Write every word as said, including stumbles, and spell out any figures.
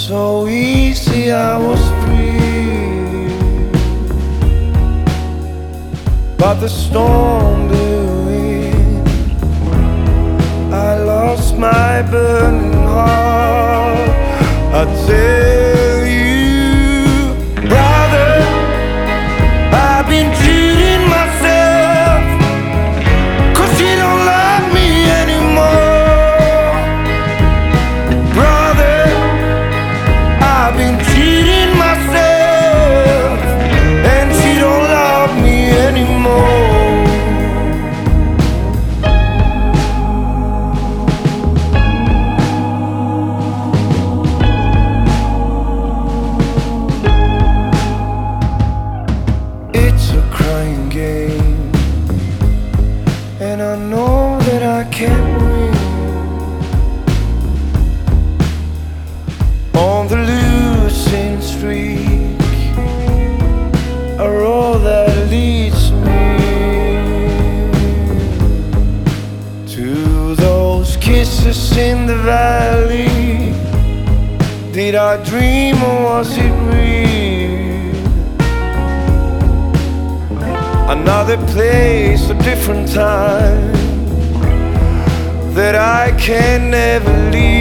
so easy, I was free, but the storm blew in. I lost my burning heart. I tell you, brother, I've been cheating myself, 'cause you don't love me anymore. Brother, I've been cheating myself, and she don't love me anymore. It's a crying game, and I know that I can't win. On the losing streak, a road that leads me to those kisses in the valley. Did I dream or was it real? Another place, a different time that I can never leave.